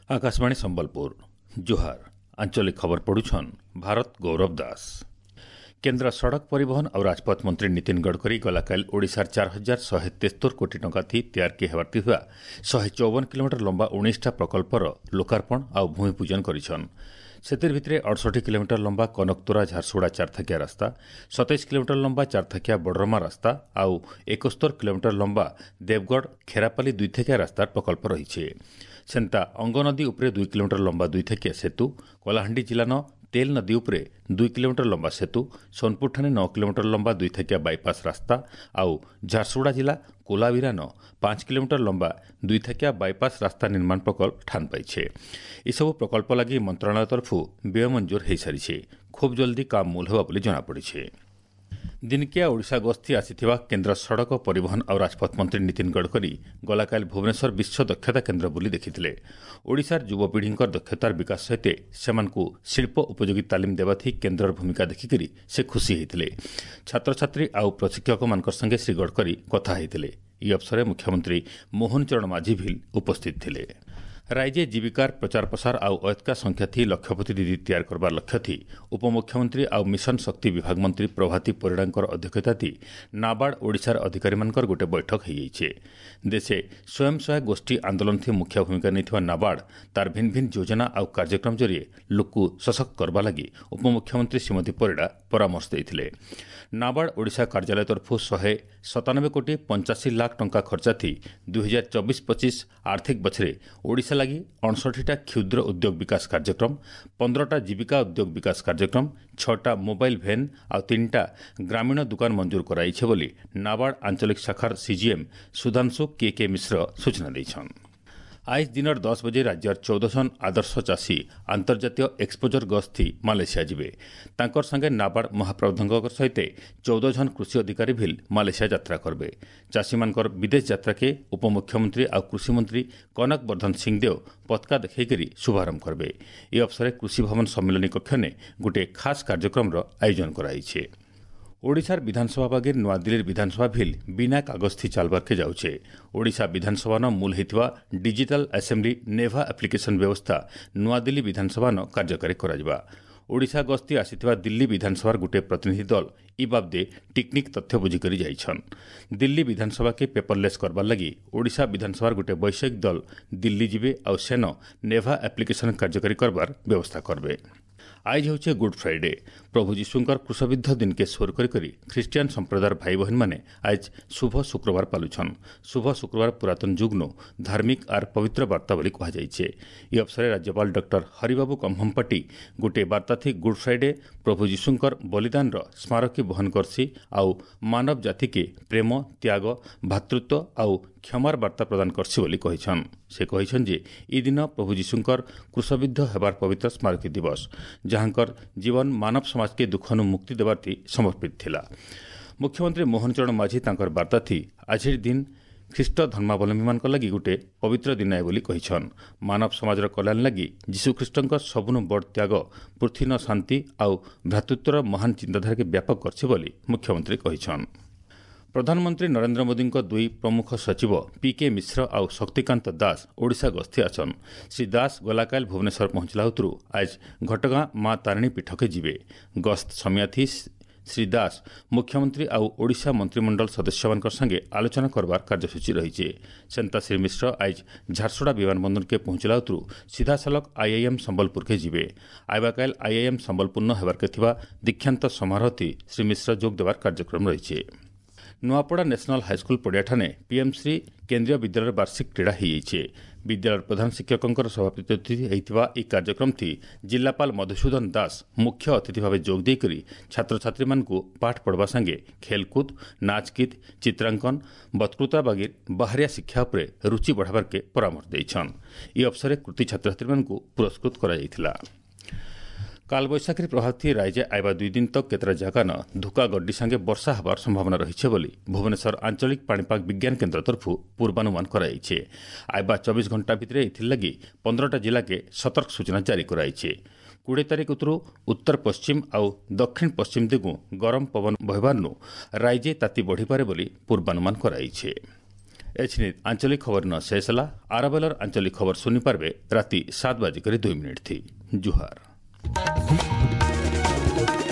आकाशवाणी संबलपुर जुहार आंचलिक खबर पढ़ुछन भारत गौरव दास। केन्द्र सड़क परिवहन और राजपथ मंत्री नितिन गडकरी गलाकाल ओडिशार 4173 कोटी टंका थी तैयार हेबारती हुआ 154 किलोमीटर लंबा 19टा प्रकल्पर लोकार्पण और भूमिपूजन करिछन। सेतिर भितरे 68 किलोमीटर लंबा कनकतोरा झारसुगुड़ा चारथकिया रास्ता, 27 किलोमीटर लंबा चारथकिया बडरमा रास्ता और 71 किलोमीटर लंबा देवगढ़ खेरापाली दुईथकिया रास्तार प्रकल्प रही। सेन्ता अंग नदी उपरे 2 किलोमीटर लंबा दुईथकिया सेतु, कलाहांडी जिलान तेल नदी उपरे 2 किलोमीटर लंबा सेतु, सोनपुर ठाणे 9 किलोमीटर लंबा दुईथकिया बाईपास रास्ता और झारसुगुड़ा जिला कोलाविरान 5 किलोमीटर लंबा दुईथकिया बाईपास रास्ता निर्माण प्रकल्प ठान पाइछे। इसबू प्रकल्प लगी मंत्रालय तरफु व्यय मंजूर हो सारी खूब जल्दी काम मूल होगा बोली जनापड़ी। दिनकिया ओडिशा गस्ती आसीथिबा केन्द्र सड़क परिवहन और राजपथ मंत्री नितिन गडकरी गलाकाल भुवनेश्वर विश्व दक्षता केन्द्र बुली देखिथिले। ओडिशार युवपीढ़ी दक्षतार विकास सहित सेमानकु शिल्प उपयोगी तालीम देवाथी केन्द्रर भूमिका देखिकरी से खुशी होइथिले। छात्र छात्री आउ प्रशिक्षक मानकर संगे श्री गडकरी कथा होइथिले। ई अवसर मुख्यमंत्री मोहन चरण माझी भी उपस्थित थिले। राइजे जीविकार प्रचार प्रसार आउ अयतका संख्या थी लक्षपति दीदी तैयार करबार लक्ष्य थी उपमुख्यमंत्री आउ मिशन शक्ति विभाग मंत्री प्रभाती परिडांकर अध्यक्षता थी नाबार्ड ओडिशार अधिकारी मानकर गोटे बैठक हो जाइए। देशे स्वयं सहायक गोष्ठी आंदोलन थी मुख्य भूमिका नहीं नाबार्ड तार भिन्न भिन्न योजना आउ कार्यक्रम जरिए लोक सशक्त करबा लगी उपमुख्यमंत्री श्रीमती परिडा परामर्श देइथिले। नाबार्ड ओडिशा कार्यालय तरफु 197 कोटी 85 लाख टंका खर्चा थी 2024-25 आर्थिक बछरे ओडिशा लगी 68टा क्षुद्र उद्योग विकास कार्यक्रम, 15टा जीविका उद्योग विकास कार्यक्रम, 6टा मोबाइल भैन और 3टा ग्रामीण दुकान मंजूर कराइछे बोली नाबार्ड आंचलिक शाखार सीजीएम सुधांशु के मिश्र सूचना दैछन। आज दिन 10 बजे राज्यर 14 जन आदर्श चाषी अंतर्जातीय एक्सपोजर गस्त थी मालेसिया जिबे। तांकर संगे नाबार्ड महाप्रबंधक सहित 14 जन कृषि अधिकारी भी मालेसिया यात्रा करबे। चाषी मानकर विदेश यात्रा के उपमुख्यमंत्री और कृषि मंत्री कनक वर्धन सिंहदेव पताका देखैकरी शुभारंभ करबे। ई अवसर कृषि भवन सम्मेलनी कक्ष ने गोटे खास कार्यक्रम आयोजन कराइछे। ओडिशार विधानसभा बागे नूआदिल्ली विधानसभा बिल बिना कागज थी चालबार के जाउछे। ओडिशा विधानसभा मूल होइतिबा डिजिटल असेंबली नेभा एप्लिकेशन व्यवस्था नूआदिल्ली विधानसभा कार्यकारी कराजिबा। ओडिशा गस्ती आसीथिबा दिल्ली विधानसभार गोटे प्रतिनिधि दल ई बाबदे टिकनिक तथ्य बुझिकरी जाइछन। दिल्ली विधानसभा के पेपरलेस करबार लगी ओडिशा विधानसभार गोटे वैषयिक दल दिल्ली जिबे और सेन नेभा एप्लिकेशन कार्यकारी करबार व्यवस्था करबे। आज होचे गुड फ्राइडे। प्रभु जीशुंकर क्रूसबिद्ध दिन के स्वर करी ख्रिस्टियान संप्रदायर भाई बहन माने आज शुभ शुक्रवार पालुछन। शुभ शुक्रवार पुरातन जुगनो धार्मिक आर पवित्र वार्ता बोली कहा जाइछे। ई अवसर राज्यपाल डॉक्टर हरिबाबू कम्भमपट्टी गोटे वार्ता थी गुड फ्राइडे प्रभु जीशुंकर बलिदान स्मारकी बहन करसी आउ मानव जाति के प्रेम त्याग भातृत्व आउ क्षमार वार्ता प्रदान करसी बोली कहिछन। से कहिछन जे ई दिन प्रभु जीशुंकर क्रूसबिद्ध हेबार पवित्र स्मारकी दिवस जहांकर जीवन मानव समाज के दुखनु मुक्ति देवार्थी समर्पित थिला। मुख्यमंत्री मोहन चरण माझी तांकर वार्ता थी आज दिन ख्रीष्ट धर्मावलंबी मान लगी गोटे पवित्र दिन है बोली कहिछन। मानव समाजर कल्याण लगी जीशु ख्रीष्टंक सबुनु बड़ त्याग पृथ्वी शांति आउ भ्रातृत्वर महान चिंताधारा के व्यापक करछि बोली मुख्यमंत्री कहिछन। प्रधानमंत्री नरेंद्र मोदी दुई प्रमुख सचिव पीके मिश्र और शक्तिकांत दास ओडिशा गस्ती आछन। श्री दास गलाकाल भुवनेश्वर पहुंचला उतरू आज घटगां मां तारिणी पीठ के जिबे। गस्त समय थी श्री दास मुख्यमंत्री और ओडिशा मंत्रिमंडल सदस्य मान संगे आलोचना करबार कार्यसूची रही। सेन्ता श्री मिश्र आज झारसुगुड़ा विमानबंदर के पहुंचला उतरू सीधा सलक आईआईएम संबलपुर के जिबे। आइबाकाल आईआईएम संबलपुर न हेबार के थिबा दीक्षांत समारोह थी श्री मिश्र जोग देवार कार्यक्रम रही। नुआपड़ा नेशनल हाईस्कूल पड़ियाठाने पीएमश्री केन्द्रीय विद्यालय वार्षिक क्रीड़ा हो विद्यालय प्रधान शिक्षकों सभापति होता यह कार्यक्रम थी जिलापाल मधुसूदन दास मुख्य अतिथि भाव जोग देकरी छात्र छात्री मानकु पाठ पढ़वा संगे खेलकूद नाचगीत चित्रांकन बक्तृता बागी बाहरिया शिक्षा उपरे रुचि बढ़ावार के परामर्श देछन। ई अवसर कृति छात्र छात्री मानकु पुरस्कृत करा जायथिला। कालबैशाखी प्रभाव थी राज्य आइबा 2 दिन तक केतरा जगह न धुका गड्डी संगे वर्षा हबार संभावना रही बोली भुवनेश्वर आंचलिक पाणीपाग विज्ञान केन्द्र तरफु पूर्वानुमान कराइछे। आइबा 24 घंटा भितर एथिर लगी 15टा जिला के सतर्क सूचना जारी कराइछे। 20 तारिख उतरू उत्तर पश्चिम और दक्षिण पश्चिम दिगु गरम पवन बहबारनु राज्य ताती बढ़िपारे बोली पूर्वानुमान कराइछे। एछिनि आंचलिक खबर न शेषला आरबेलर आंचलिक खबर सुनी पारबे राति 7:02 थी। जुहार।